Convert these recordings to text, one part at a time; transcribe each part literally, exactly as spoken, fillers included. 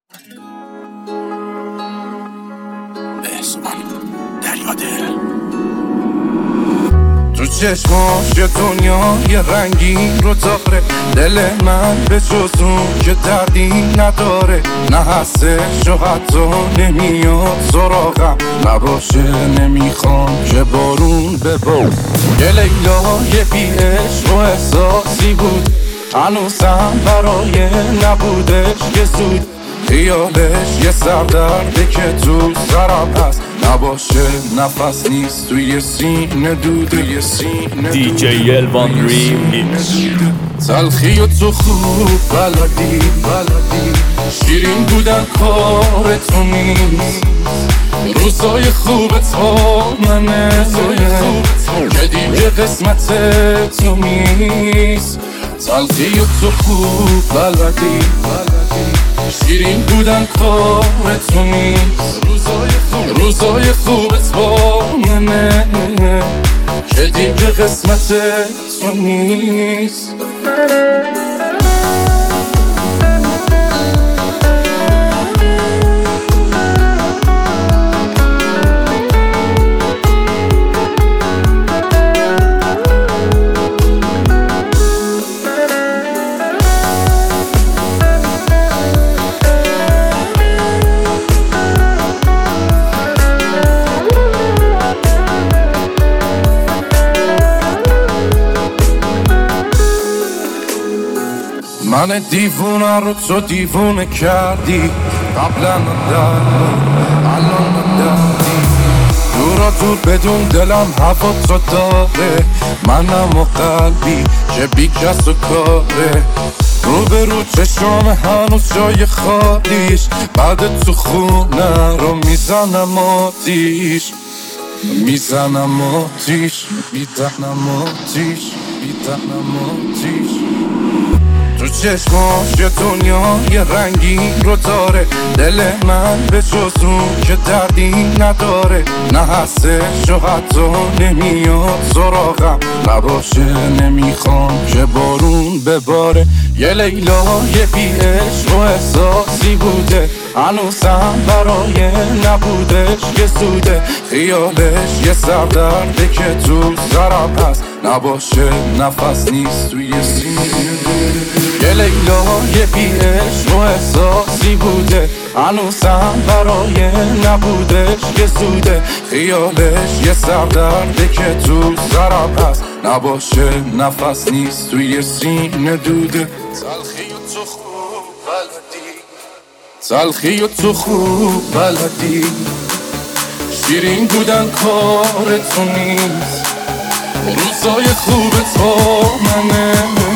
دریا دل تو چشماش یه دنیا یه رنگی رو داره، دل من به جز اون که دردی نداره، نه هستش و حتی نمیاد سراغم، نباشه نمیخوام که بارون ببار. یه لیلا یه بی عشق و احساسی بود، هنوزم برای نبودش یه سود، خیالش یه سردرده که تو سرم هست، نباشه نفس نیست توی سینه دوده، یه سینه دی جی الوان ریمیکس. تلخی و تو خوب بلدی بلدی، شیرین بودن کار تو نیست، روزای خوبت با منه که دیگه قسمت تو نیست. تلخی و تو خوب بلدی شیرین بودن کار تو نیست، روزای خوبت با منه که دیگه قسمت تو نیست. من دیوونه رو تو دیوونه کردی، قبلا نداری الان نداری، دورا دور بدون دلم هوا تو داره، منم و قلبی که بی کس و کاره، رو به رو چشام هنوز جای خالیش، بعد تو خونه رو میزنم آتیش، میزنم آتیش، میزنم آتیش، میزنم آتیش. تو چشماش یه دنیا یه رنگی رو داره، دل من به جز اون که دردی نداره، نه هستش و حتی نمیاد سراغم، نباشه نمیخوام که بارون بباره. یه لیلا یه بی عشق و احساسی بوده، هنوزم برای نبودش یه سوده، خیالش یه سردرده که تو سرم هست، نباشه نفس نیست توی سینه. یه لیلا یه بی عشق و احساسی بوده، هنوزم برای نبودش یه سوده، خیالش یه سردرده که تو سرم هست، نباشه نفس نیست توی سینه دوده. تلخی و تو خوب بلدی تلخی و تو خوب بلدی، شیرین بودن کار تو نیست، روزای خوبت با منه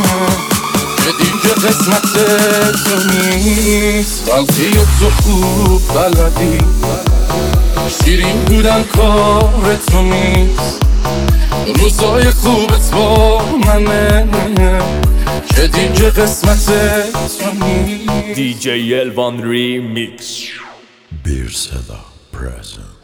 که دیگه قسمت تو نیست. تلخی و تو خوب بلدی، شیرین بودن کار تو نیست، روزای خوبت با منه که دیگه قسمت تو نیست. دی جی الوان ریمیکس. Bir Seda present.